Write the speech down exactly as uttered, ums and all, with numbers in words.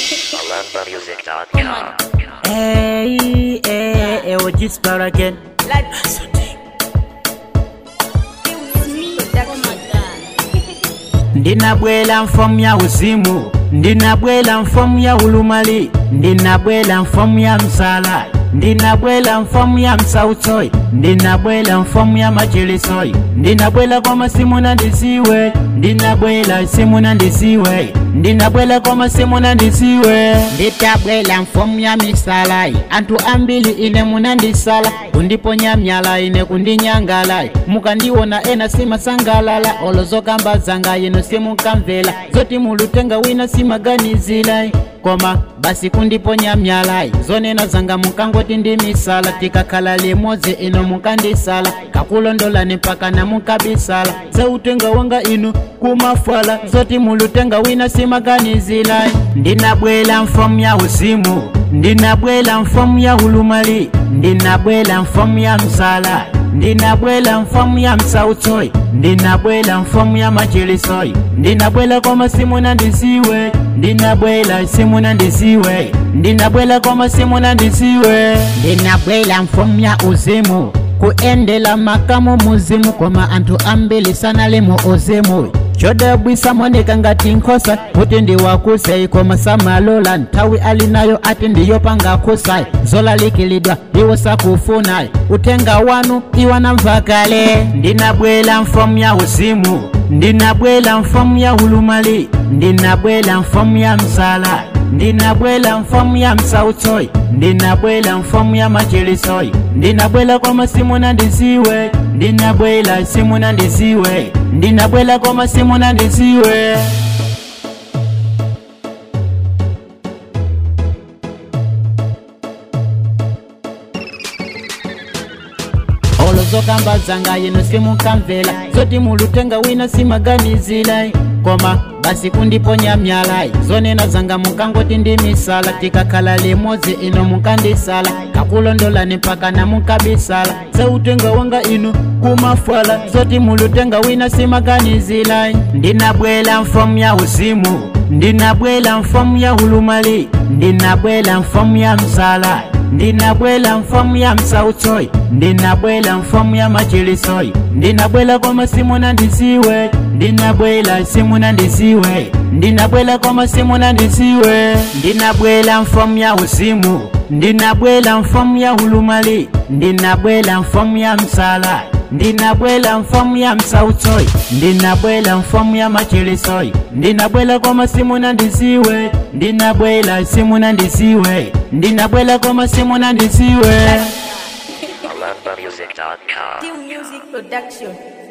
Malamba Music dot com. Hey, hey, hey, what you spell again? Ndinabwela mfomu ya uzimu, ndinabwela mfomu ya ulumali, ndinabwela mfomu ya msala, ndinabwela mfomu ya msautoi, ndinabwela mfomu ya machilisoi, ndinabwela kwa masimu na ndisiwe, ndinabwela simu na ndisiwe, ndinabwela kwa masimu na ndisiwe, nditabwela mfomu ya misalai, antu ambili ine munandisala, kundiponya myala ine kundinyangala, mukandiwona ena sima sangalala, olozoka mbazanga ino simu kamvela, zoti mulutenga wina simaganizila, koma basi kundiponya myalai, zone na zanga mukangoti ndi misala, tikakhala limodzi ino mukandisala, kakulondola nipaka na mukabisala, zautenga wanga ino kumafala, zoti mulutenga wina simaganizila, ndinabwela mfomu ya uzimu, ndinabwela mfomu ya ulumali, ndinabwela mfomu ya msala, ndinabwela mfomu ya msautoi, ndinabwela mfomu ya machilisoi, ndinabwela kwa masimu na ndisiwe, ndinabwela simu na ndisiwe, ndinabwela kwa masimu na ndisiwe, ndinabwela mfomu ya uzimu, kuendela makamu muzimu, koma antu ambili sana limo uzimu, choda bwisa moneka ngati nkosa, kuti ndi wakusai koma samalola, ntawi alinayo ati ndiyo panga kusai, zola likilidwa iwo sakufunai, utenga wanu iwana mvakale, ndinabwela mfomu ya uzimu, ndinabwela mfomu ya ulumali, ndinabwela mfomu ya msala, ndinabwela mfomu ya msautoi, ndinabwela mfomu ya machilisoi, ndinabwela kwa masimu na ndisiwe, ndinabwela simu na ndisiwe, ndinabwela kwa masimu na ndisiwe. Olozoka mbazanga yino simu kamvela, zoti mulutenga wina simaganizila, koma basi kundiponya myalai, zone na zanga mukangoti ndi misala, tikakhala limodzi ino mukandisala, kakulondola nipaka na mukabisala, zautenga wanga ino kumafala, zoti mulutenga wina simaganizila, ndinabwela mfomu ya uzimu, ndinabwela mfomu ya ulumali, ndinabwela mfomu ya msala, ndinabwela mfomu ya msautoi, ndinabwela mfomu ya machilisoi, ndinabwela kwa masimu na ndisiwe, ndinabwela simu na ndisiwe, ndinabwela kwa masimu na ndisiwe, ndinabwela mfomu ya uzimu, ndinabwela mfomu ya ulumali, ndinabwela mfomu ya msala, ndinabwela mfomu ya msautoi, ndinabwela mfomu ya machilisoi, ndinabwela kwa masimu na ndisiwe, ndinabwela simu na ndisiwe, ndinabwela kwa masimu na ndisiwe. Malamba Music dot com. Music Production.